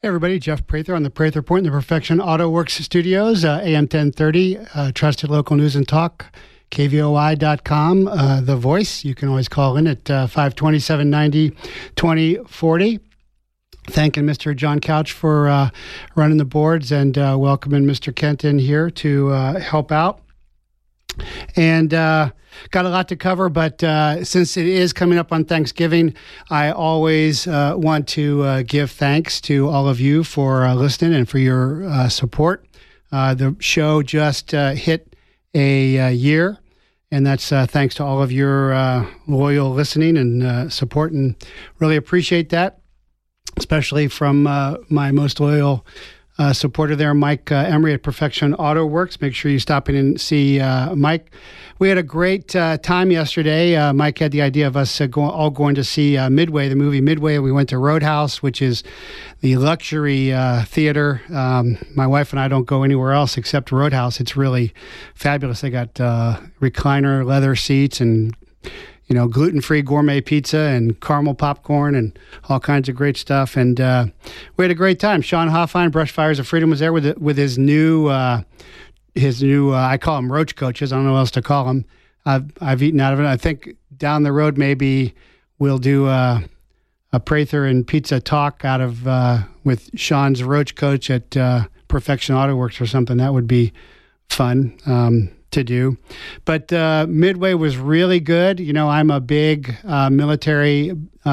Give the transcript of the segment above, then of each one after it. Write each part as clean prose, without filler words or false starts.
Hey everybody, Jeff Prather on the Prather Point in the Perfection Auto Works Studios, AM 1030, trusted local news and talk, kvoi.com, The Voice. You can always call in at 527-90-2040. Thanking Mr. John Couch for running the boards and welcoming Mr. Kent in here to help out. And got a lot to cover, but since it is coming up on Thanksgiving, I always want to give thanks to all of you for listening and for your support. The show just hit a year, and that's thanks to all of your loyal listening and support, and really appreciate that, especially from my most loyal supporter there, Mike Emery at Perfection Auto Works. Make sure you stop in and see Mike. We had a great time yesterday. Mike had the idea of us all going to see Midway, the movie Midway. We went to Roadhouse, which is the luxury theater. My wife and I don't go anywhere else except Roadhouse. It's really fabulous. They got recliner leather seats and gluten-free gourmet pizza and caramel popcorn and all kinds of great stuff. And we had a great time. Sean Hoffine, Brush Fires of Freedom, was there with his new, I call them roach coaches. I don't know what else to call them. I've eaten out of it. I think down the road maybe we'll do a Prather and pizza talk out of with Sean's roach coach at Perfection Auto Works or something. That would be fun to do. But Midway was really good. I'm a big military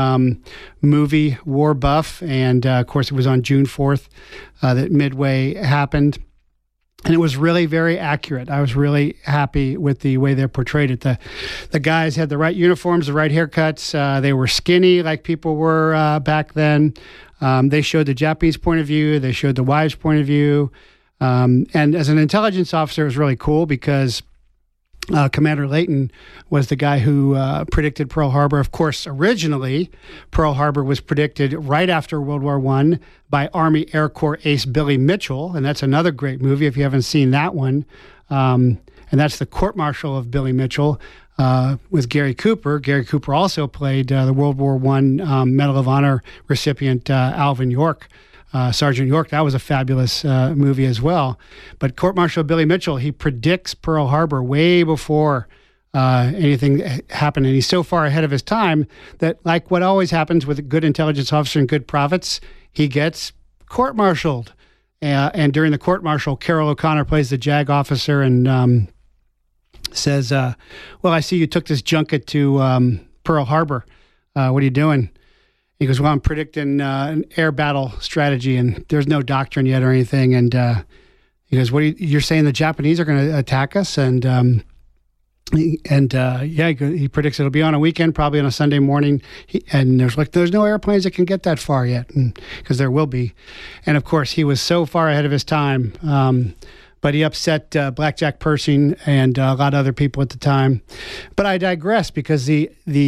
movie war buff, and of course it was on June 4th that Midway happened, and it was really very accurate. I was really happy with the way they portrayed it. The guys had the right uniforms, the right haircuts. They were skinny like people were back then. They showed the Japanese point of view. They showed the wives' point of view. And as an intelligence officer, it was really cool because Commander Layton was the guy who predicted Pearl Harbor. Of course, originally, Pearl Harbor was predicted right after World War I by Army Air Corps ace Billy Mitchell, and that's another great movie if you haven't seen that one. And that's the court-martial of Billy Mitchell with Gary Cooper. Gary Cooper also played the World War I Medal of Honor recipient Alvin York. Sergeant York. That was a fabulous movie as well. But Court-Martial Billy Mitchell, he predicts Pearl Harbor way before anything happened. And he's so far ahead of his time that, like what always happens with a good intelligence officer and good prophets, he gets court-martialed. And during the court-martial, Carol O'Connor plays the JAG officer and says, well, I see you took this junket to Pearl Harbor. What are you doing? He goes, well, I'm predicting an air battle strategy, and there's no doctrine yet or anything. And he goes, you're saying the Japanese are going to attack us? And he predicts it'll be on a weekend, probably on a Sunday morning. And there's no airplanes that can get that far yet, because there will be. And of course, he was so far ahead of his time. But he upset Blackjack Pershing and a lot of other people at the time. But I digress, because the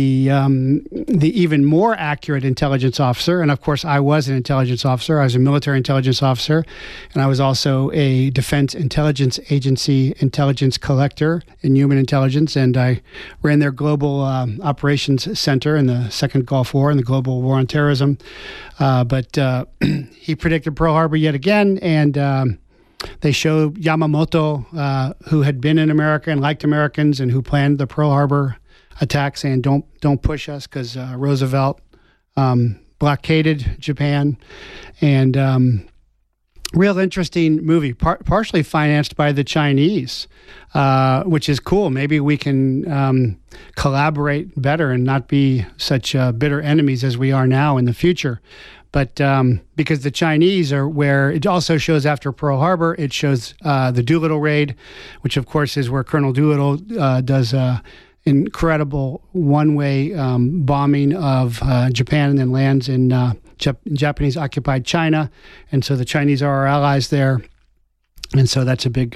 even more accurate intelligence officer, and of course I was an intelligence officer, I was a military intelligence officer, and I was also a Defense Intelligence Agency intelligence collector in human intelligence, and I ran their global operations center in the Second Gulf War and the global war on terrorism. But he predicted Pearl Harbor yet again, and they show Yamamoto, who had been in America and liked Americans and who planned the Pearl Harbor attack, saying, don't push us, because Roosevelt blockaded Japan. And real interesting movie, partially financed by the Chinese, which is cool. Maybe we can collaborate better and not be such bitter enemies as we are now in the future. But because the Chinese are where it also shows after Pearl Harbor, it shows the Doolittle raid, which of course is where Colonel Doolittle does incredible one-way bombing of Japan and then lands in Japanese-occupied China. And so the Chinese are our allies there. And so that's a big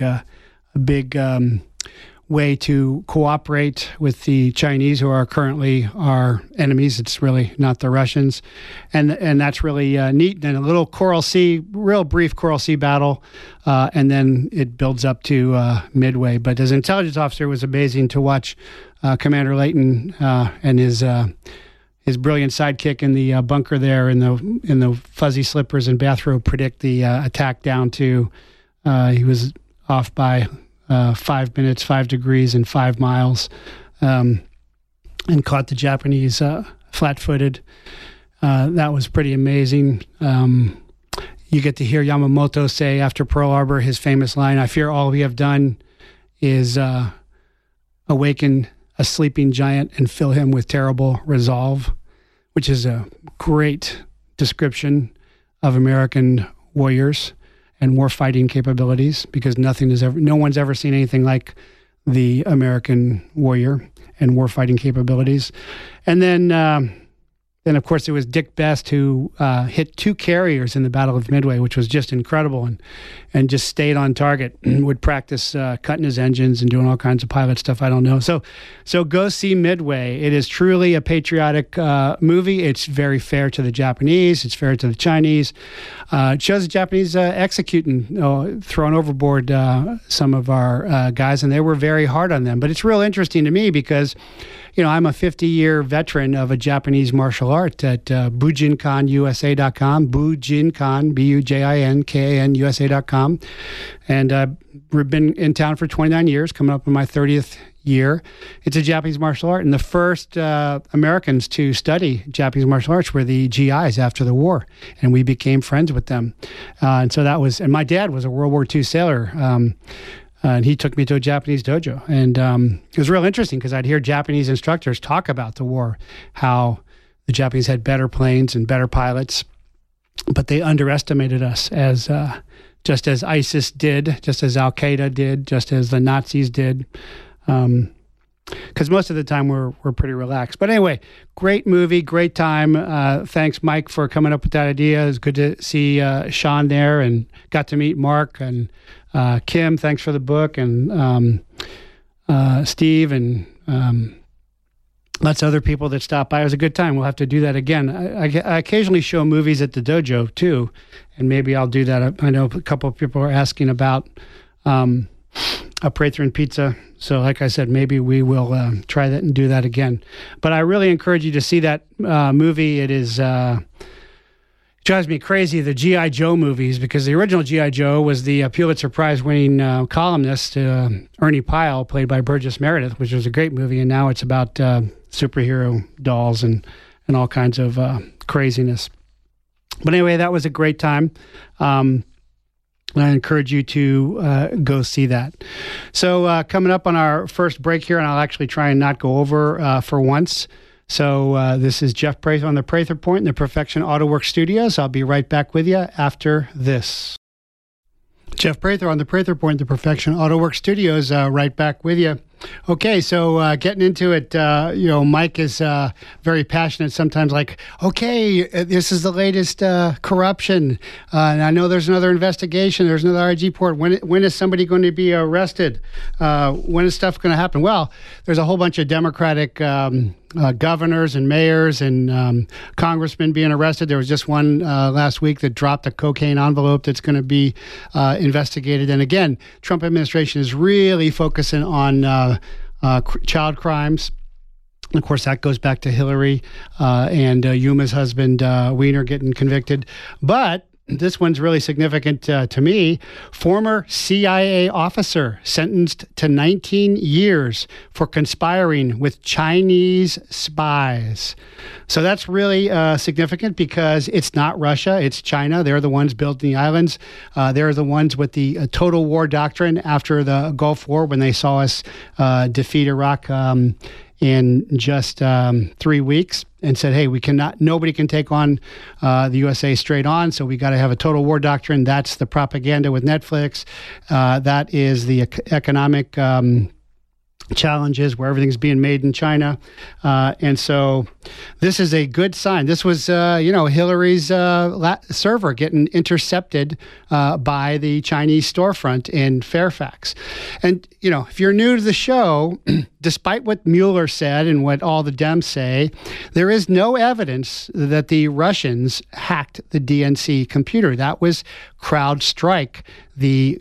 way to cooperate with the Chinese, who are currently our enemies. It's really not the Russians. And that's really neat. And a little real brief Coral Sea battle, and then it builds up to Midway. But as an intelligence officer, it was amazing to watch Commander Layton and his his brilliant sidekick in the bunker there in the fuzzy slippers and bathrobe predict the attack down to he was off by 5 minutes, 5 degrees, and 5 miles, and caught the Japanese flat-footed. That was pretty amazing. You get to hear Yamamoto say after Pearl Harbor his famous line, "I fear all we have done is awaken a sleeping giant and fill him with terrible resolve," which is a great description of American warriors and war fighting capabilities, because no one's ever seen anything like the American warrior and war fighting capabilities. And then, of course, it was Dick Best who hit 2 carriers in the Battle of Midway, which was just incredible, and just stayed on target and would practice cutting his engines and doing all kinds of pilot stuff. I don't know. So go see Midway. It is truly a patriotic movie. It's very fair to the Japanese. It's fair to the Chinese. It shows the Japanese executing, throwing overboard some of our guys, and they were very hard on them. But it's real interesting to me because, I'm a 50-year veteran of a Japanese martial art at BujinkanUSA.com, Bujinkan, Bujinkan, USA.com. And I've been in town for 29 years, coming up on my 30th year. It's a Japanese martial art. And the first Americans to study Japanese martial arts were the GIs after the war. And we became friends with them. And my dad was a World War II sailor. And he took me to a Japanese dojo. And it was real interesting because I'd hear Japanese instructors talk about the war, how the Japanese had better planes and better pilots, but they underestimated us just as ISIS did, just as Al-Qaeda did, just as the Nazis did. Because most of the time we're pretty relaxed. But anyway, great movie, great time. Thanks, Mike, for coming up with that idea. It was good to see Sean there, and got to meet Mark and Kim. Thanks for the book, and Steve, and lots of other people that stopped by. It was a good time. We'll have to do that again. I occasionally show movies at the dojo too, and maybe I'll do that. I know a couple of people are asking about a Prather pizza. So like I said, maybe we will try that and do that again. But I really encourage you to see that movie. It is drives me crazy, the G.I. Joe movies, because the original G.I. Joe was the Pulitzer Prize winning columnist, Ernie Pyle, played by Burgess Meredith, which was a great movie. And now it's about superhero dolls and all kinds of craziness. But anyway, that was a great time. I encourage you to go see that. So coming up on our first break here, and I'll actually try and not go over for once. So this is Jeff Prather on the Prather Point in the Perfection Auto Works Studios. I'll be right back with you after this. Jeff Prather on the Prather Point, the Perfection Auto Works Studios, right back with you. Okay, so getting into it, Mike is very passionate sometimes, like, okay, this is the latest corruption, and I know there's another investigation, there's another IG report. When is somebody going to be arrested? When is stuff going to happen? Well, there's a whole bunch of Democratic governors and mayors and congressmen being arrested. There was just one last week that dropped a cocaine envelope that's going to be investigated. And again, Trump administration is really focusing on child crimes. Of course, that goes back to Hillary and Yuma's husband, Weiner, getting convicted. But this one's really significant to me. Former CIA officer sentenced to 19 years for conspiring with Chinese spies. So that's really significant because it's not Russia, it's China. They're the ones building the islands. They're the ones with the total war doctrine after the Gulf War when they saw us defeat Iraq in just 3 weeks, and said, hey, nobody can take on the USA straight on, so we got to have a total war doctrine. That's the propaganda with Netflix. That is the economic challenges where everything's being made in China. And so this is a good sign. This was, Hillary's server getting intercepted by the Chinese storefront in Fairfax. And, if you're new to the show, despite what Mueller said and what all the Dems say, there is no evidence that the Russians hacked the DNC computer. That was CrowdStrike, the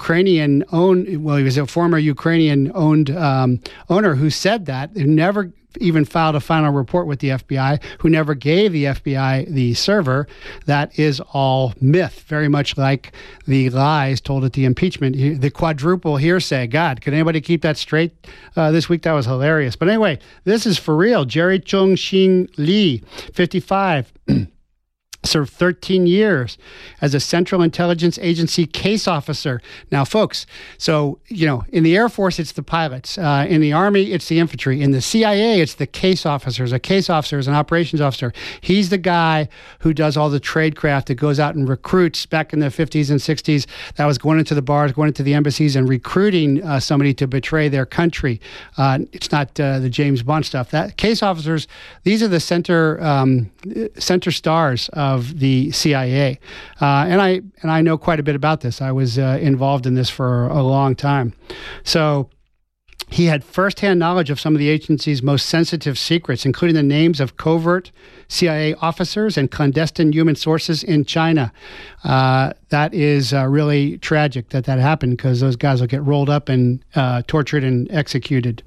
he was a former Ukrainian-owned owner who said that. They never even filed a final report with the FBI, who never gave the FBI the server. That is all myth, very much like the lies told at the impeachment, the quadruple hearsay. God, could anybody keep that straight this week? That was hilarious. But anyway, this is for real. Jerry Chung-Shing Lee, 55. Served 13 years as a Central Intelligence Agency case officer. Now, folks, so, in the Air Force, it's the pilots. In the Army, it's the infantry. In the CIA, it's the case officers. A case officer is an operations officer. He's the guy who does all the tradecraft that goes out and recruits back in the 50s and 60s. That was going into the bars, going into the embassies, and recruiting somebody to betray their country. It's not the James Bond stuff. That case officers, these are the center stars of the CIA, and I know quite a bit about this. I was involved in this for a long time. So he had firsthand knowledge of some of the agency's most sensitive secrets, including the names of covert CIA officers and clandestine human sources in China. That is really tragic that happened, because those guys will get rolled up and tortured and executed.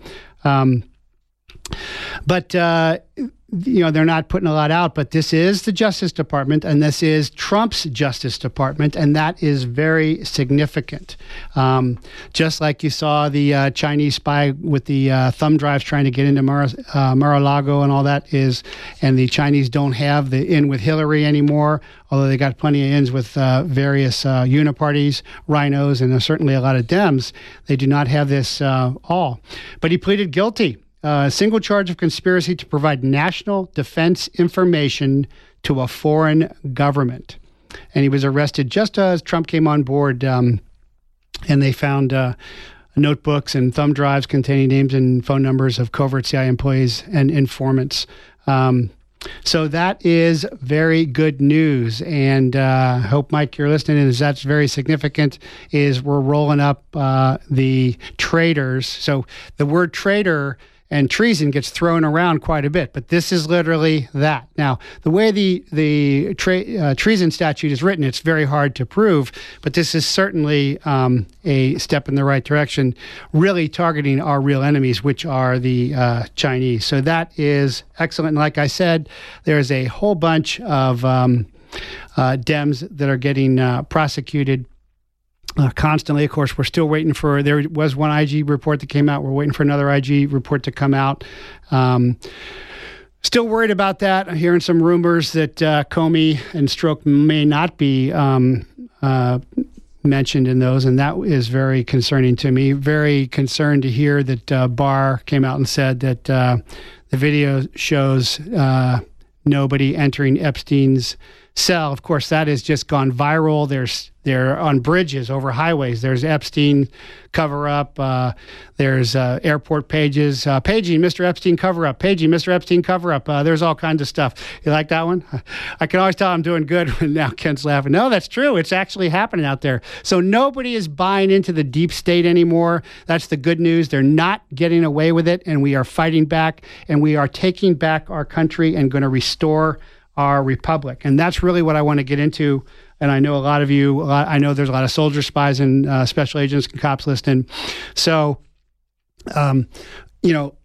But they're not putting a lot out, but this is the Justice Department, and this is Trump's Justice Department, and that is very significant. Just like you saw the Chinese spy with the thumb drives trying to get into Mar-a-Lago and all that is, and the Chinese don't have the in with Hillary anymore, although they got plenty of ins with various uniparties, rhinos, and certainly a lot of Dems. They do not have this all. But he pleaded guilty. A single charge of conspiracy to provide national defense information to a foreign government. And he was arrested just as Trump came on board, and they found notebooks and thumb drives containing names and phone numbers of covert CIA employees and informants. So that is very good news, and I hope, Mike, you're listening, and that's very significant, is we're rolling up the traitors. So the word traitor and treason gets thrown around quite a bit, but this is literally that. Now, the way the treason statute is written, it's very hard to prove, but this is certainly a step in the right direction, really targeting our real enemies, which are the Chinese. So that is excellent. And like I said, there's a whole bunch of Dems that are getting prosecuted constantly. Of course, we're still waiting for, there was one IG report that came out. We're waiting for another IG report to come out. Still worried about that. I'm hearing some rumors that Comey and Strzok may not be mentioned in those, and that is very concerning to me. Very concerned to hear that Barr came out and said that the video shows nobody entering Epstein's cell. Of course, that has just gone viral. They're on bridges over highways. There's Epstein cover-up. There's airport pages. Paging Mr. Epstein cover-up. Paging Mr. Epstein cover-up. There's all kinds of stuff. You like that one? I can always tell I'm doing good when now Ken's laughing. No, that's true. It's actually happening out there. So nobody is buying into the deep state anymore. That's the good news. They're not getting away with it, and we are fighting back, and we are taking back our country and going to restore our republic. And that's really what I want to get into. And I know a lot of you, I know there's a lot of soldier spies and special agents and cops listening. So, the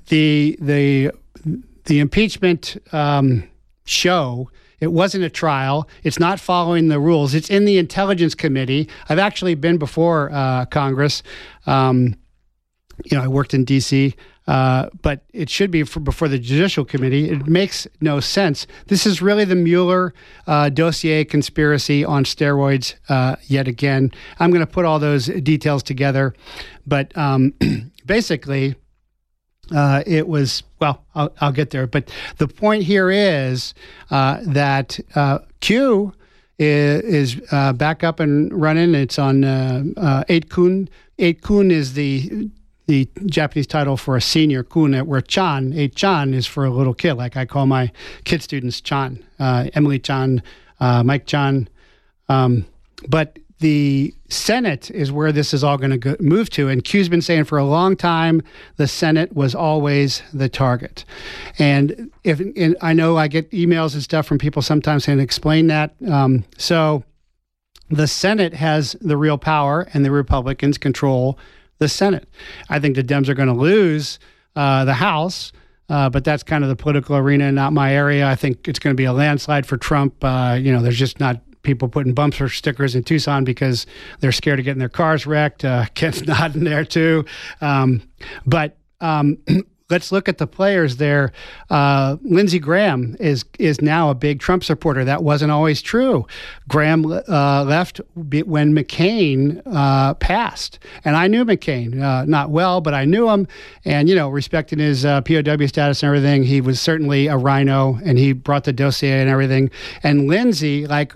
impeachment show, it wasn't a trial. It's not following the rules. It's in the Intelligence Committee. I've actually been before Congress. I worked in D.C., but it should be before the Judicial Committee. It makes no sense. This is really the Mueller dossier conspiracy on steroids yet again. I'm going to put all those details together. But basically, it was, well, I'll get there. But the point here is that Q is back up and running. It's on 8kun. 8kun is the Japanese title for a senior, kun, where Chan, 8chan, is for a little kid. Like I call my kid students Chan, Emily Chan, Mike Chan. But the Senate is where this is all going to move to. And Q's been saying for a long time, the Senate was always the target. And I know I get emails and stuff from people sometimes saying, explain that. So the Senate has the real power, and the Republicans control the Senate. I think the Dems are going to lose the House. but that's kind of the political arena, not my area. I think it's going to be a landslide for Trump. There's just not people putting bumper stickers in Tucson because they're scared of getting their cars wrecked. Kent's nodding there too. But let's look at the players there. Lindsey Graham is now a big Trump supporter. That wasn't always true. Graham left when McCain passed. And I knew McCain, not well, but I knew him. And, respecting his POW status and everything, he was certainly a rhino, and he brought the dossier and everything. And Lindsey, like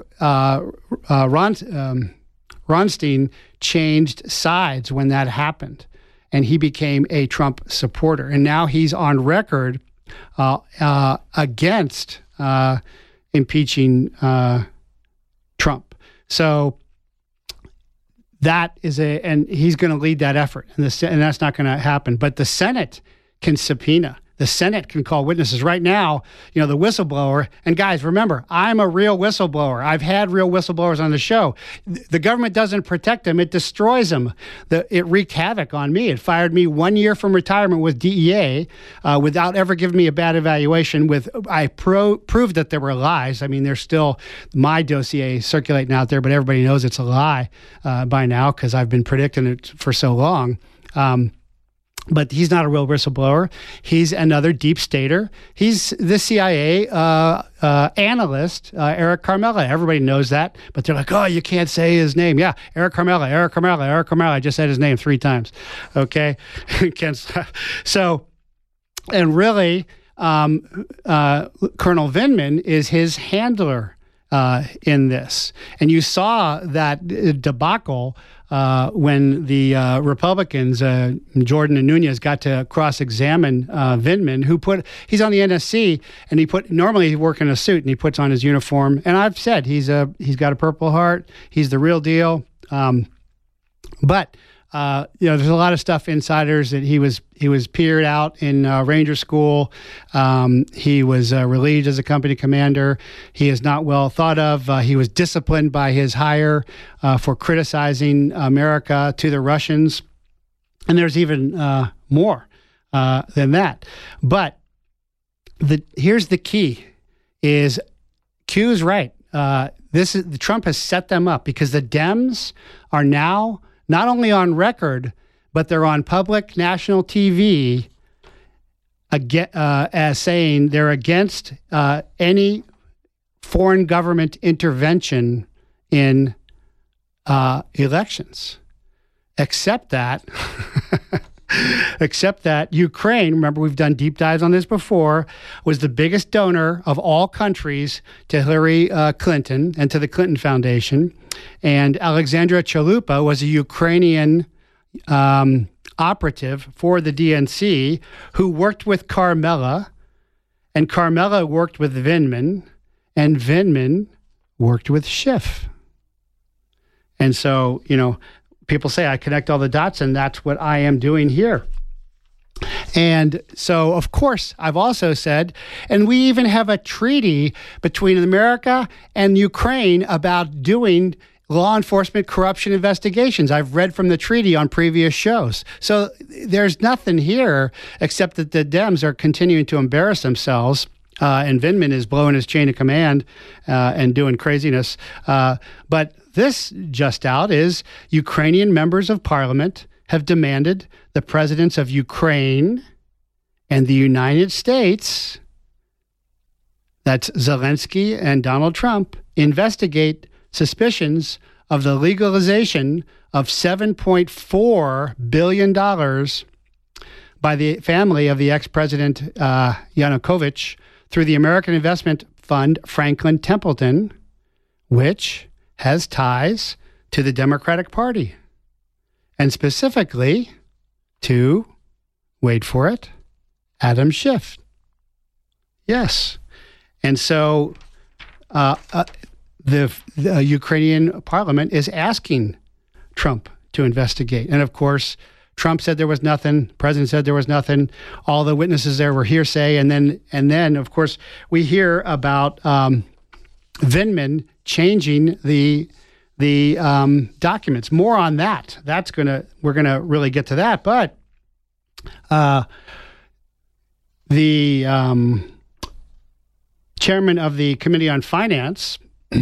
Ronstein, changed sides when that happened. And he became a Trump supporter. And now he's on record against impeaching Trump. So that is and he's going to lead that effort. And that's not going to happen. But the Senate can subpoena. The Senate can call witnesses right now, the whistleblower. And guys, remember, I'm a real whistleblower. I've had real whistleblowers on the show. The government doesn't protect them. It destroys them. It wreaked havoc on me. It fired me 1 year from retirement with DEA without ever giving me a bad evaluation. I proved that there were lies. I mean, there's still my dossier circulating out there, but everybody knows it's a lie by now because I've been predicting it for so long. But he's not a real whistleblower. He's another deep stater. He's the CIA analyst, Eric Carmella. Everybody knows that, but they're like, oh, you can't say his name. Yeah, Eric Carmella. I just said his name 3 times. Okay? So, and really, Colonel Vindman is his handler in this. And you saw that debacle when the Republicans, Jordan and Nunes, got to cross-examine Vindman, he's on the NSC, and normally he works in a suit, and he puts on his uniform. And I've said he's got a Purple Heart. He's the real deal. But there's a lot of stuff insiders that he was peered out in Ranger School. He was relieved as a company commander. He is not well thought of. He was disciplined by his higher for criticizing America to the Russians. And there's even more than that. But here's the key: is Q's right. Trump has set them up because the Dems are now not only on record, but they're on public national TV as saying they're against any foreign government intervention in elections, except that Ukraine, remember we've done deep dives on this before, was the biggest donor of all countries to Hillary Clinton and to the Clinton Foundation. And Alexandra Chalupa was a Ukrainian operative for the DNC who worked with Carmella, and Carmella worked with Vindman, and Vindman worked with Schiff. And so, people say I connect all the dots, and that's what I am doing here. And so, of course, I've also said, and we even have a treaty between America and Ukraine about doing law enforcement corruption investigations. I've read from the treaty on previous shows. So there's nothing here except that the Dems are continuing to embarrass themselves. And Vindman is blowing his chain of command and doing craziness. But this just out is Ukrainian members of parliament have demanded the presidents of Ukraine and the United States, that's Zelensky and Donald Trump, investigate suspicions of the legalization of $7.4 billion by the family of the ex-president Yanukovych through the American investment fund Franklin Templeton, which has ties to the Democratic Party, and specifically to, wait for it, Adam Schiff. Yes. And so the Ukrainian parliament is asking Trump to investigate. And of course, Trump said there was nothing. The president said there was nothing. All the witnesses there were hearsay. And then, of course, we hear about Vindman changing the documents. More on that. We're gonna really get to that. But the chairman of the Committee on Finance,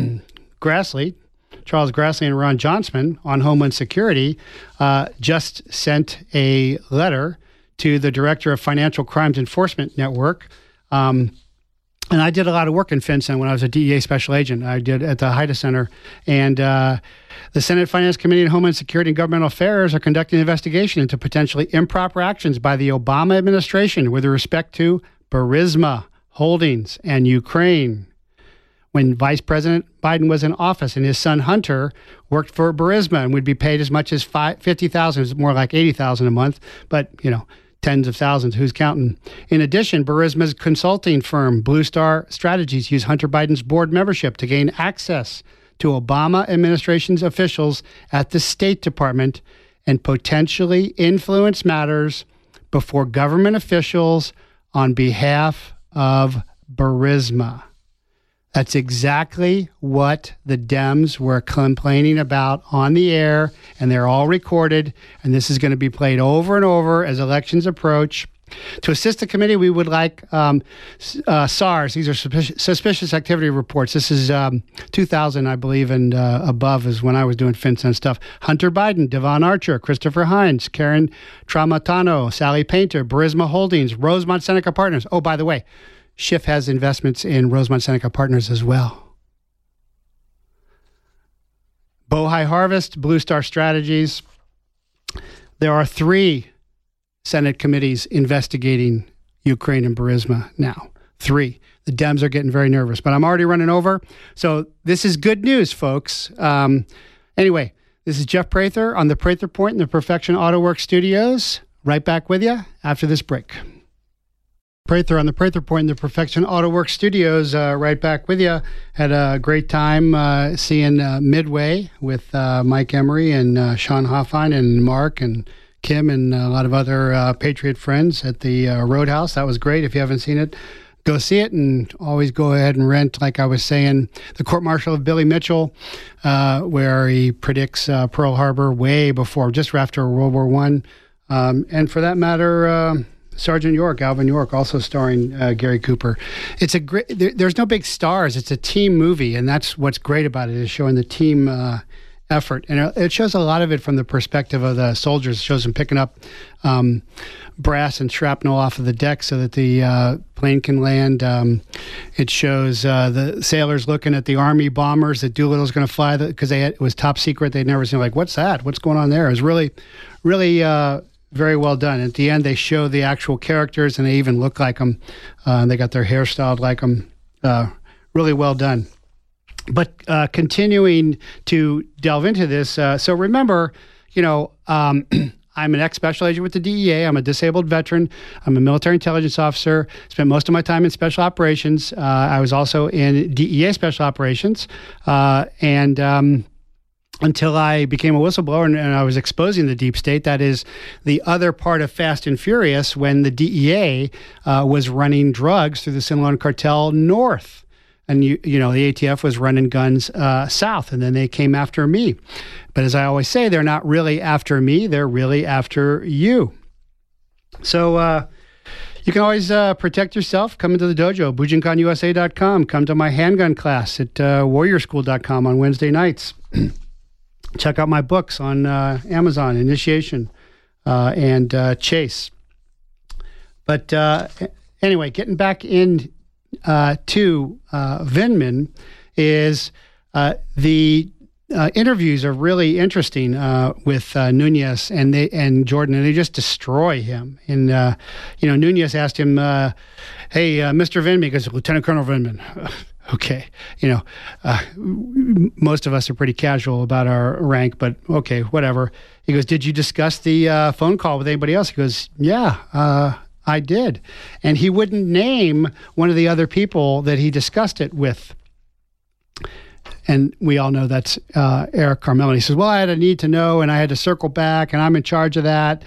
Charles Grassley and Ron Johnston on Homeland Security, just sent a letter to the director of Financial Crimes Enforcement Network. And I did a lot of work in FinCEN when I was a DEA special agent. I did at the HIDTA Center. And the Senate Finance Committee on Homeland Security and Governmental Affairs are conducting an investigation into potentially improper actions by the Obama administration with respect to Burisma Holdings and Ukraine. When Vice President Biden was in office and his son Hunter worked for Burisma and would be paid as much as $50,000, it's more like $80,000 a month, but, tens of thousands, who's counting? In addition, Burisma's consulting firm, Blue Star Strategies, used Hunter Biden's board membership to gain access to Obama administration's officials at the State Department and potentially influence matters before government officials on behalf of Burisma. That's exactly what the Dems were complaining about on the air, and they're all recorded, and this is going to be played over and over as elections approach. To assist the committee, we would like SARS. These are suspicious activity reports. This is 2000, I believe, and above is when I was doing FinCEN stuff. Hunter Biden, Devon Archer, Christopher Hines, Karen Tramontano, Sally Painter, Burisma Holdings, Rosemont Seneca Partners. Oh, by the way, Schiff has investments in Rosemont Seneca Partners as well. Bohai Harvest, Blue Star Strategies. There are 3 Senate committees investigating Ukraine and Burisma now. 3. The Dems are getting very nervous, but I'm already running over. So this is good news, folks. Anyway, this is Jeff Prather on the Prather Point in the Perfection Auto Works Studios. Right back with you after this break. Prather on the Prather Point in the Perfection Auto Works Studios, right back with you. Had a great time seeing Midway with Mike Emery and Sean Hoffine and Mark and Kim and a lot of other Patriot friends at the Roadhouse. That was great. If you haven't seen it, go see it, and always go ahead and rent, like I was saying, The Court Martial of Billy Mitchell, where he predicts Pearl Harbor way before, just after World War I. And for that matter, Sergeant York, Alvin York, also starring Gary Cooper. It's a great. There's no big stars. It's a team movie, and that's what's great about it, is showing the team effort. And it shows a lot of it from the perspective of the soldiers. It shows them picking up brass and shrapnel off of the deck so that the plane can land. It shows the sailors looking at the Army bombers that Doolittle's going to fly, because it was top secret. They'd never seen, like, what's that? What's going on there? It was really, really very well done. At the end, they show the actual characters, and they even look like them. They got their hair styled like them. Really well done. But continuing to delve into this, so remember, I'm an ex-special agent with the DEA. I'm a disabled veteran. I'm a military intelligence officer. Spent most of my time in special operations. I was also in DEA special operations. Until I became a whistleblower and I was exposing the deep state. That is the other part of Fast and Furious, when the DEA was running drugs through the Sinaloa cartel north. And, the ATF was running guns south, and then they came after me. But as I always say, they're not really after me. They're really after you. So you can always protect yourself. Come into the dojo, bujinkanusa.com. Come to my handgun class at warriorschool.com on Wednesday nights. Check out my books on Amazon, Initiation and Chase. But anyway, getting back in to Vindman, is the interviews are really interesting with Nunes and Jordan, and they just destroy him. And Nunes asked him, "Hey, Mr. Vindman," he goes, "Lieutenant Colonel Vindman." Okay, most of us are pretty casual about our rank, but okay, whatever. He goes, "Did you discuss the phone call with anybody else?" He goes, "Yeah, I did." And he wouldn't name one of the other people that he discussed it with. And we all know that's Eric Carmel. He says, "Well, I had a need to know, and I had to circle back, and I'm in charge of that."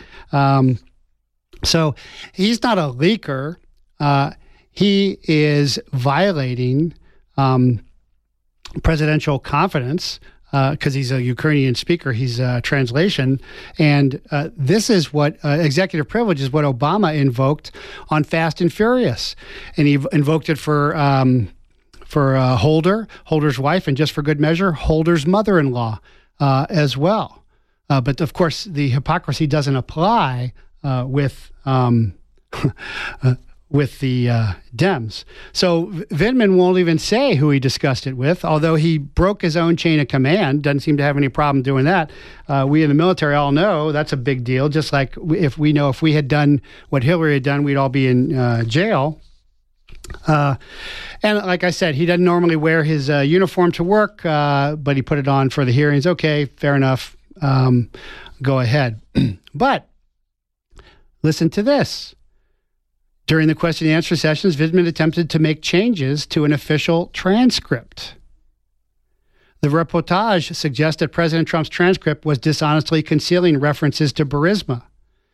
So he's not a leaker. He is violating presidential confidence because he's a Ukrainian speaker. He's a translation. And this is what executive privilege is what Obama invoked on Fast and Furious. And he invoked it for Holder's wife, and just for good measure, Holder's mother-in-law as well. But of course, the hypocrisy doesn't apply with the Dems. So Vindman won't even say who he discussed it with, although he broke his own chain of command. Doesn't seem to have any problem doing that. We in the military all know that's a big deal. Just like if we had done what Hillary had done, we'd all be in jail. And like I said, he doesn't normally wear his uniform to work, but he put it on for the hearings. Okay, fair enough. Go ahead. But listen to this. During the question and answer sessions, Vindman attempted to make changes to an official transcript. The reportage suggests that President Trump's transcript was dishonestly concealing references to Burisma.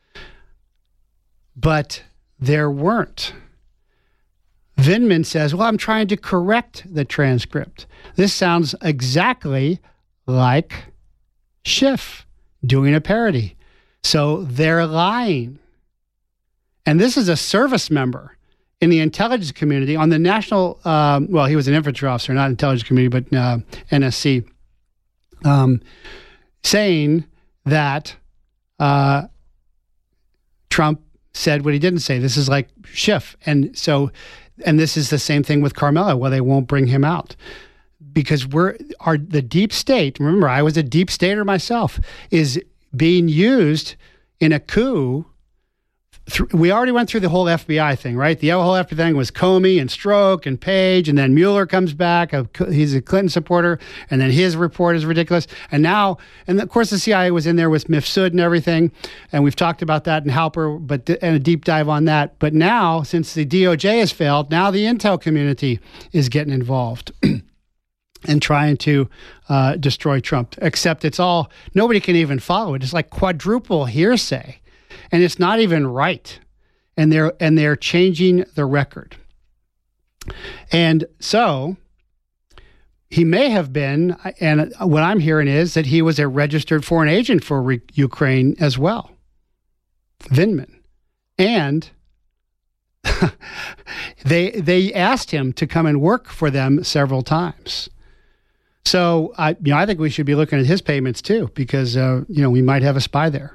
But there weren't. Vindman says, well, I'm trying to correct the transcript. This sounds exactly like Schiff doing a parody. So they're lying. And this is a service member in the intelligence community on the national, he was an infantry officer, not intelligence community, but NSC, saying that Trump said what he didn't say. This is like Schiff. And this is the same thing with Carmelo. Well, they won't bring him out because the deep state, remember, I was a deep stater myself, is being used in a coup. We already went through the whole FBI thing, right? The whole FBI thing was Comey and Strzok and Page, and then Mueller comes back. He's a Clinton supporter, and then his report is ridiculous. And of course, the CIA was in there with Mifsud and everything, and we've talked about that in Halper, and a deep dive on that. But now, since the DOJ has failed, now the intel community is getting involved and trying to destroy Trump. Except nobody can even follow it. It's like quadruple hearsay. And it's not even right. And they're changing the record. And so he may have been, and what I'm hearing is that he was a registered foreign agent for Ukraine as well. Vindman. And they asked him to come and work for them several times. So I think we should be looking at his payments too, because we might have a spy there.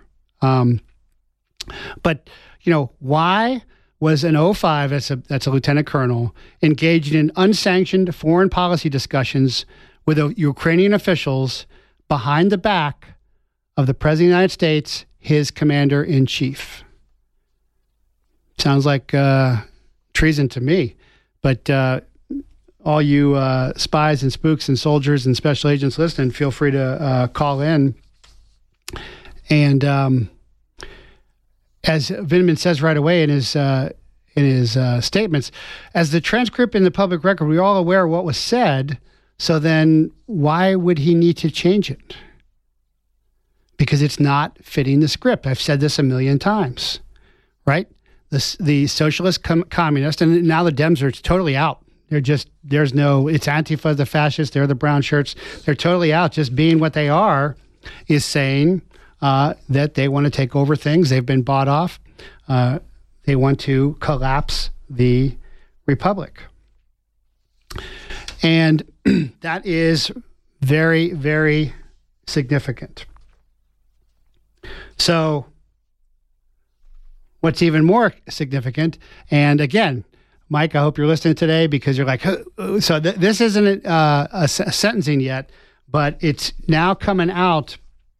But, why was an 05, that's a lieutenant colonel, engaged in unsanctioned foreign policy discussions with Ukrainian officials behind the back of the President of the United States, his commander-in-chief? Sounds like treason to me. But all you spies and spooks and soldiers and special agents listening, feel free to call in. And as Vindman says right away in his statements, as the transcript in the public record, we're all aware of what was said. So then why would he need to change it? Because it's not fitting the script. I've said this a million times, right? The socialist communist, and now the Dems are totally out. It's Antifa, the fascists, they're the brown shirts. They're totally out. Just being what they are is saying that they want to take over things. They've been bought off. They want to collapse the republic. And that is very, very significant. So what's even more significant, and again, Mike, I hope you're listening today because you're like, so this isn't a sentencing yet, but it's now coming out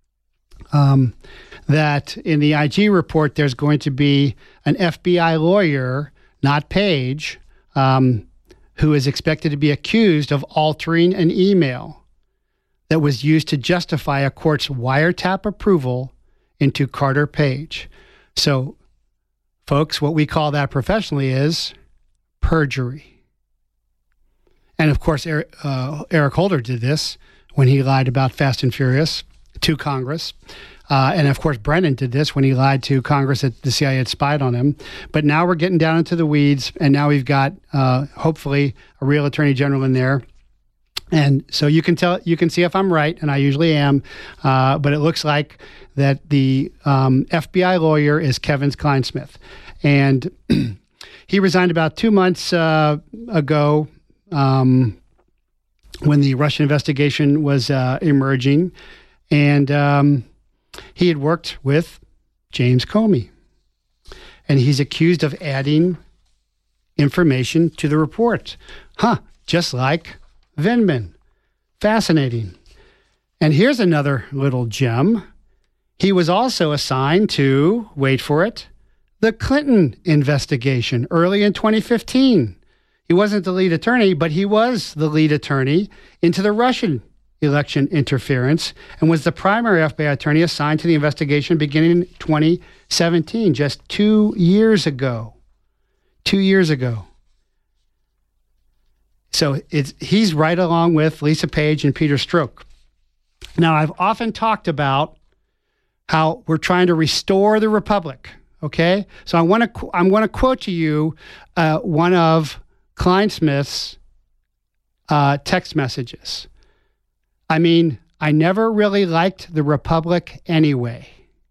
that in the IG report, there's going to be an FBI lawyer, not Page, who is expected to be accused of altering an email that was used to justify a court's wiretap approval into Carter Page. So, folks, what we call that professionally is perjury. And of course, Eric Holder did this when he lied about Fast and Furious to Congress. And of course, Brennan did this when he lied to Congress that the CIA had spied on him. But now we're getting down into the weeds, and now we've got, hopefully, a real attorney general in there. And so you can see if I'm right, and I usually am, but it looks like that the FBI lawyer is Kevin Clinesmith. And he resigned about 2 months ago when the Russian investigation was emerging. And he had worked with James Comey. And he's accused of adding information to the report. Just like Vindman. Fascinating. And here's another little gem. He was also assigned to, wait for it, the Clinton investigation early in 2015. He wasn't the lead attorney, but he was the lead attorney into the Russian election interference and was the primary FBI attorney assigned to the investigation beginning in 2017, just 2 years ago. 2 years ago. So he's right along with Lisa Page and Peter Strzok. Now, I've often talked about how we're trying to restore the republic. Okay, so I'm going to quote to you one of Clinesmith's text messages. I mean, I never really liked the republic anyway.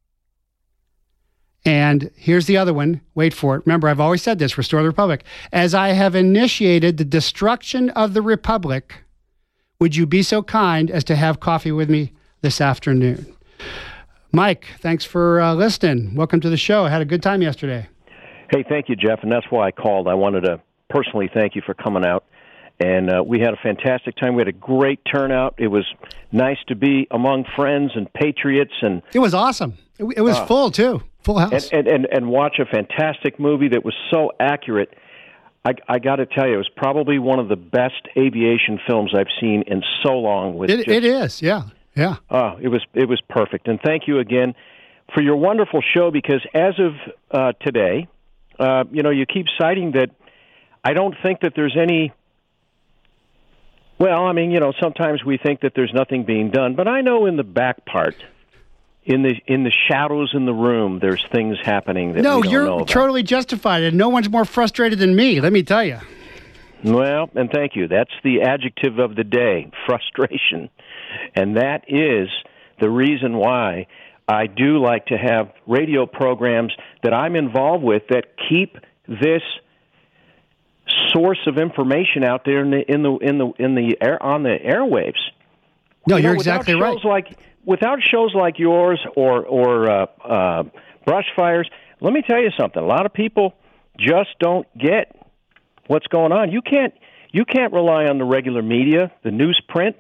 And here's the other one. Wait for it. Remember, I've always said this, restore the republic. As I have initiated the destruction of the republic, would you be so kind as to have coffee with me this afternoon? Mike, thanks for listening. Welcome to the show. I had a good time yesterday. Hey, thank you, Jeff, and that's why I called. I wanted to personally thank you for coming out. And we had a fantastic time. We had a great turnout. It was nice to be among friends and patriots. And it was awesome. It was full, too. Full house. And watch a fantastic movie that was so accurate. I got to tell you, it was probably one of the best aviation films I've seen in so long. It is, yeah. It was perfect. And thank you again for your wonderful show, because as of today, you keep citing that I don't think that there's any... Well, I mean, sometimes we think that there's nothing being done, but I know in the back part, in the shadows in the room, there's things happening that we don't know about. No, you're totally justified, and no one's more frustrated than me, let me tell you. Well, and thank you. That's the adjective of the day, frustration. And that is the reason why I do like to have radio programs that I'm involved with that keep this source of information out there on the airwaves. No, you're exactly right. Without shows like yours or Brush Fires, let me tell you something. A lot of people just don't get what's going on. You can't rely on the regular media, the newsprint.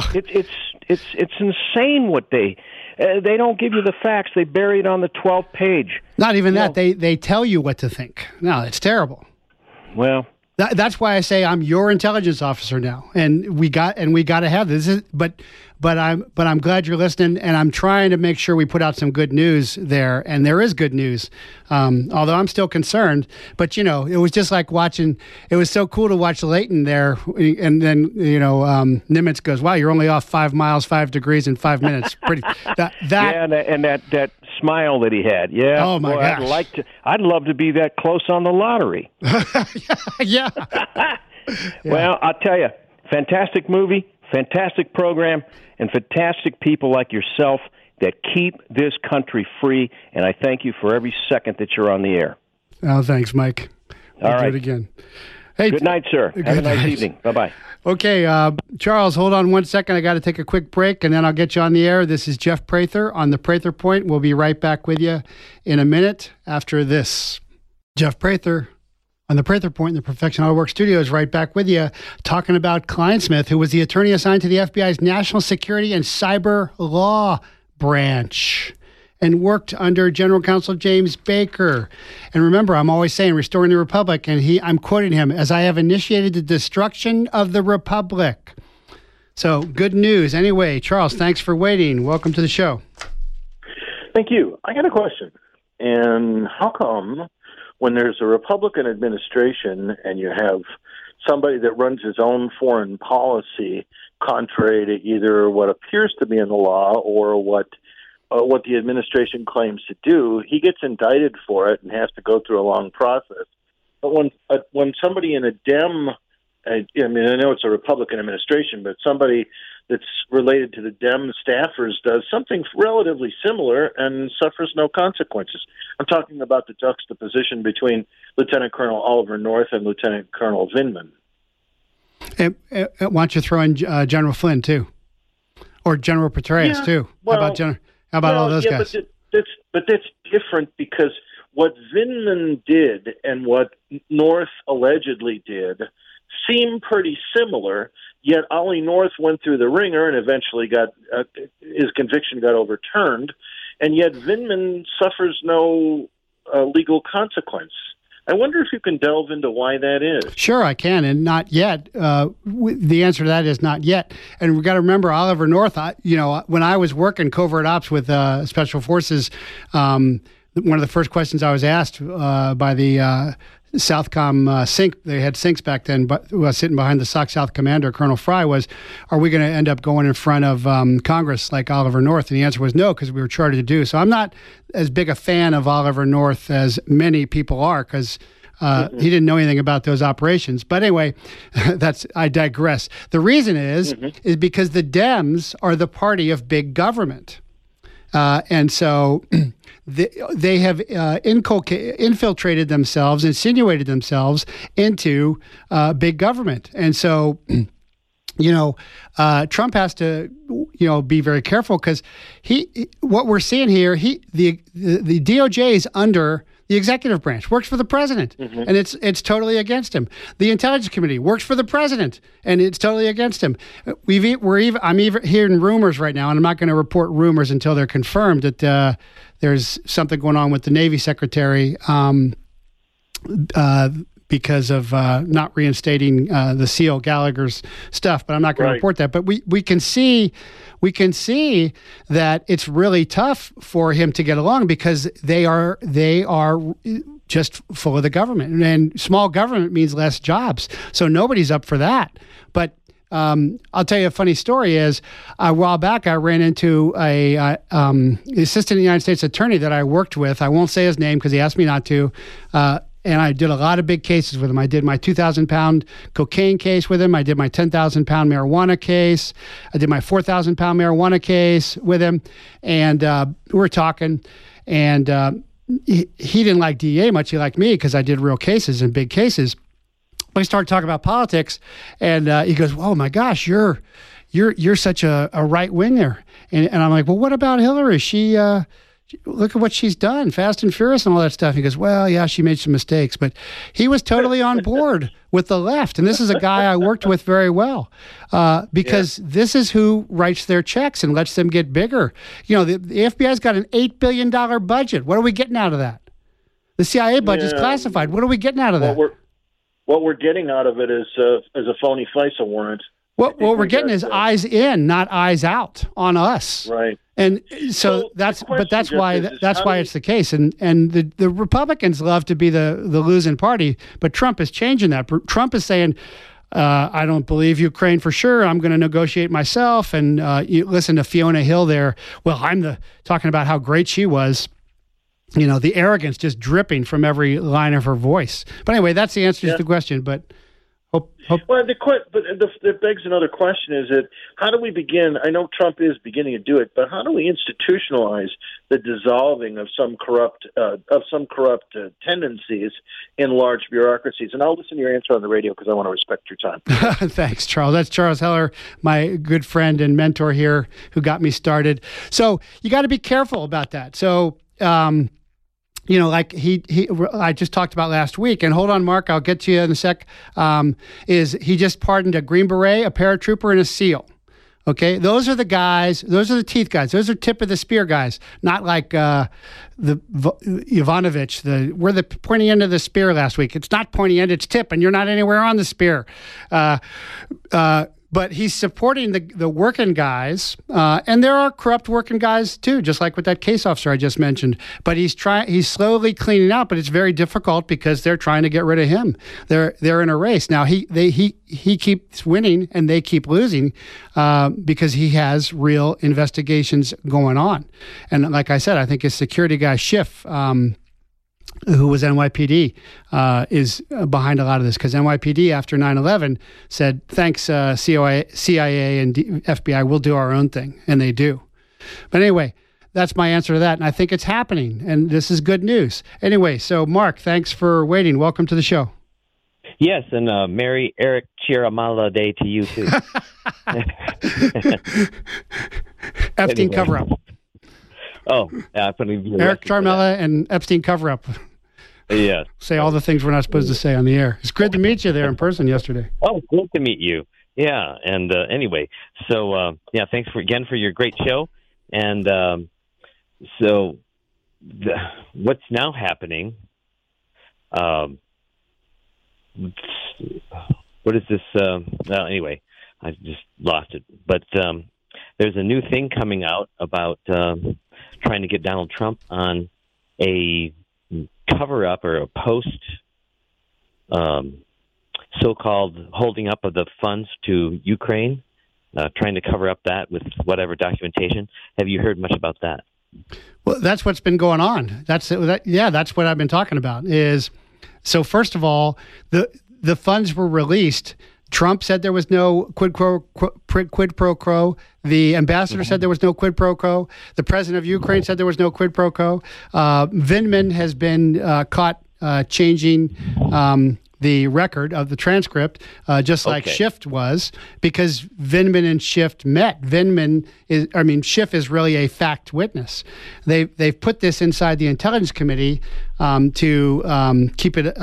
It's insane what they don't give you the facts. They bury it on the 12th page. Not even that. They tell you what to think. No, it's terrible. Well, that's why I say I'm your intelligence officer now, and we got to have this. But I'm glad you're listening, and I'm trying to make sure we put out some good news there, and there is good news. Although I'm still concerned, but it was just like watching. It was so cool to watch Leighton there, and then Nimitz goes, "Wow, you're only off 5 miles, 5 degrees in 5 minutes." Pretty that. Yeah, and that smile that he had. Yeah. Oh my gosh. I'd love to be that close on the lottery. Yeah. Well, I'll tell you, fantastic movie, fantastic program, and fantastic people like yourself that keep this country free, and I thank you for every second that you're on the air. Oh, thanks, Mike. We'll do it again. Hey, good night, sir. Have a nice evening. Bye-bye. Okay, Charles, hold on 1 second. I got to take a quick break, and then I'll get you on the air. This is Jeff Prather on the Prather Point. We'll be right back with you in a minute after this. Jeff Prather on the Prather Point in the Perfection Auto Works Studios, right back with you, talking about Clinesmith, who was the attorney assigned to the FBI's National Security and Cyber Law Branch and worked under General Counsel James Baker. And remember, I'm always saying restoring the Republic, and I'm quoting him, as I have initiated the destruction of the Republic. So good news. Anyway, Charles, thanks for waiting. Welcome to the show. Thank you. I got a question. And how come when there's a Republican administration and you have somebody that runs his own foreign policy contrary to either what appears to be in the law or what the administration claims to do, he gets indicted for it and has to go through a long process. But when somebody in a Dem I mean, I know it's a Republican administration, but somebody that's related to the Dem staffers does something relatively similar and suffers no consequences. I'm talking about the juxtaposition between Lieutenant Colonel Oliver North and Lieutenant Colonel Vindman. And why don't you throw in General Flynn, too? Or General Petraeus, too? Well, how about all those guys? But that's different, because what Vindman did and what North allegedly did seem pretty similar, yet Ollie North went through the ringer and eventually got his conviction got overturned, and yet Vindman suffers no legal consequence. I wonder if you can delve into why that is. Sure, I can, and not yet. The answer to that is not yet. And we've got to remember Oliver North, when I was working covert ops with Special Forces, one of the first questions I was asked by the Southcom SYNC, they had SYNCs back then, but sitting behind the SOC South commander, Colonel Fry, was, are we going to end up going in front of Congress like Oliver North? And the answer was no, because we were chartered to do. So I'm not as big a fan of Oliver North as many people are, because he didn't know anything about those operations. But anyway, I digress. The reason is because the Dems are the party of big government. And so they have infiltrated themselves, insinuated themselves into big government. And so, Trump has to, be very careful, because what we're seeing here, the DOJ is under the executive branch, works for the president, and it's totally against him. The Intelligence Committee works for the president, and it's totally against him. I'm even hearing rumors right now, and I'm not going to report rumors until they're confirmed, that there's something going on with the Navy Secretary because of not reinstating the SEAL Gallagher's stuff. But I'm not going to report that. But we can see that it's really tough for him to get along, because they are just full of the government, and small government means less jobs. So nobody's up for that. But I'll tell you a funny story is a while back I ran into a assistant United States attorney that I worked with. I won't say his name because he asked me not to. And I did a lot of big cases with him. I did my 2,000-pound cocaine case with him. I did my 10,000-pound marijuana case. I did my 4,000-pound marijuana case with him. And we were talking, and he didn't like DEA much. He liked me because I did real cases and big cases. We started talking about politics, and he goes, "Oh my gosh, you're such a right winger." And I'm like, "Well, what about Hillary? She look at what she's done, Fast and Furious and all that stuff." He goes, "Well, yeah, she made some mistakes," but he was totally on board with the left. And this is a guy I worked with very well, because this is who writes their checks and lets them get bigger. The FBI's got an $8 billion budget. What are we getting out of that? The CIA budget's classified. What are we getting out of that? What we're getting out of it is a phony FISA warrant. What we're getting is eyes in, not eyes out on us. Right. And so that's why it's the case. And the Republicans love to be the losing party, but Trump is changing that. Trump is saying, I don't believe Ukraine for sure. I'm going to negotiate myself. And you listen to Fiona Hill there. Well, I'm talking about how great she was. The arrogance just dripping from every line of her voice. But anyway, that's the answer to the question. But hope. Well, that begs another question: is that how do we begin? I know Trump is beginning to do it, but how do we institutionalize the dissolving of some corrupt tendencies in large bureaucracies? And I'll listen to your answer on the radio because I want to respect your time. Thanks, Charles. That's Charles Heller, my good friend and mentor here, who got me started. So you got to be careful about that. So. Like I just talked about last week, and hold on, Mark, I'll get to you in a sec, is he just pardoned a Green Beret, a paratrooper, and a SEAL. Okay, those are the guys, those are the teeth guys, those are tip of the spear guys, not like the Yovanovitch, we're the pointy end of the spear last week. It's not pointy end, it's tip, and you're not anywhere on the spear. But he's supporting the working guys, and there are corrupt working guys too, just like with that case officer I just mentioned. But he's slowly cleaning out, but it's very difficult because they're trying to get rid of him. They're in a race now. He keeps winning and they keep losing because he has real investigations going on. And like I said, I think his security guy Schiff. who was NYPD, is behind a lot of this, because NYPD after 9/11 said, thanks CIA and FBI, we'll do our own thing, and they do. But anyway, that's my answer to that, and I think it's happening, and this is good news. Anyway, so Mark, thanks for waiting. Welcome to the show. Yes, and Merry Eric Chiaramala Day to you, too. Epstein cover-up. Oh, Eric Chiaramala and Epstein cover-up. Yes. Say all the things we're not supposed to say on the air. It's good to meet you there in person yesterday. Oh, good to meet you. Yeah, and anyway, so, thanks again for your great show. And what's now happening, what is this? Anyway, I just lost it. But there's a new thing coming out about trying to get Donald Trump on a cover-up or a post, so-called holding up of the funds to Ukraine, trying to cover up that with whatever documentation. Have you heard much about that? Well, that's what's been going on. That's what I've been talking about. So first of all, the funds were released. Trump said there was no quid pro quo. The ambassador said there was no quid pro quo. The president of Ukraine said there was no quid pro quo. Vindman has been caught changing the record of the transcript, just like Schiff was, because Vindman and Schiff met. Schiff is really a fact witness. They've put this inside the Intelligence Committee to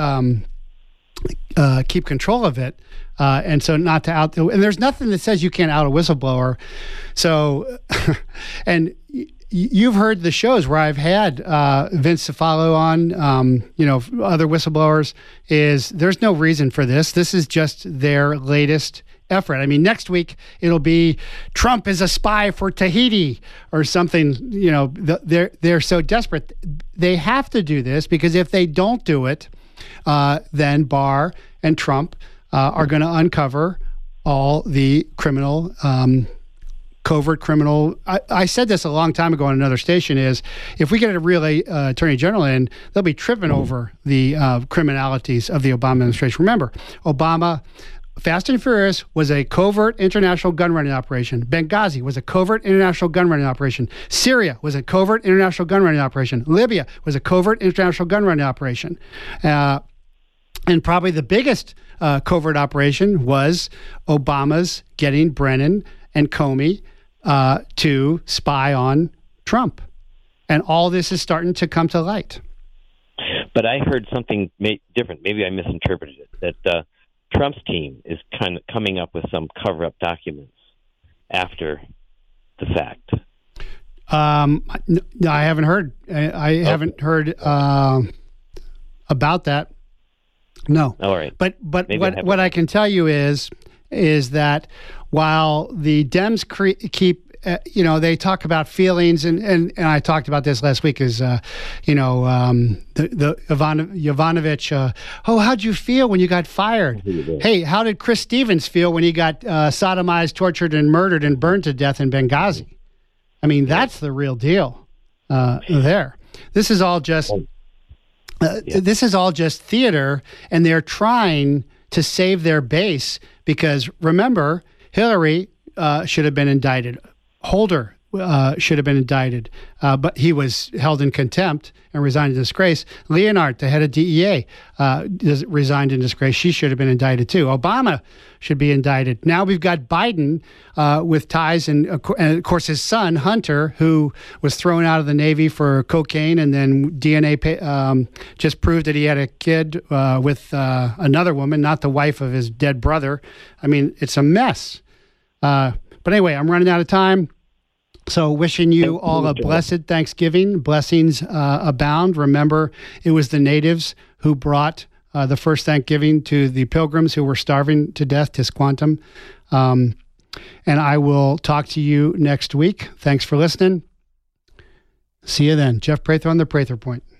keep control of it, and so not to out. And there's nothing that says you can't out a whistleblower. So, and you've heard the shows where I've had Vince Cefalo on, other whistleblowers. There's no reason for this. This is just their latest effort. I mean, next week it'll be Trump is a spy for Tahiti or something. They're so desperate. They have to do this, because if they don't do it, then Barr and Trump are going to uncover all the criminal, covert criminal. I said this a long time ago on another station, is if we get a real attorney general in, they'll be tripping over the criminalities of the Obama administration. Remember, Obama, Fast and Furious was a covert international gun running operation. Benghazi was a covert international gun running operation. Syria was a covert international gun running operation. Libya was a covert international gun running operation. And probably the biggest covert operation was Obama's getting Brennan and Comey to spy on Trump. And all this is starting to come to light. But I heard something different. Maybe I misinterpreted it, that Trump's team is kind of coming up with some cover-up documents after the fact. No, I haven't heard. I haven't heard about that. No. All right. But what I can tell you is that while the Dems keep, they talk about feelings, and I talked about this last week, is the Yovanovitch. How'd you feel when you got fired? Hey, how did Chris Stevens feel when he got sodomized, tortured, and murdered and burned to death in Benghazi? I mean, that's the real deal there. This is all just theater, and they're trying to save their base, because remember, Hillary should have been indicted. Holder should have been indicted, but he was held in contempt and resigned in disgrace. Leonhardt, the head of DEA, resigned in disgrace. She should have been indicted too. Obama should be indicted. Now we've got Biden with ties, and of course his son, Hunter, who was thrown out of the Navy for cocaine, and then DNA just proved that he had a kid with another woman, not the wife of his dead brother. I mean, it's a mess. But anyway, I'm running out of time. So wishing you all a blessed Thanksgiving. Blessings abound. Remember, it was the natives who brought the first Thanksgiving to the pilgrims who were starving to death, Tisquantum. And I will talk to you next week. Thanks for listening. See you then. Jeff Prather on the Prather Point.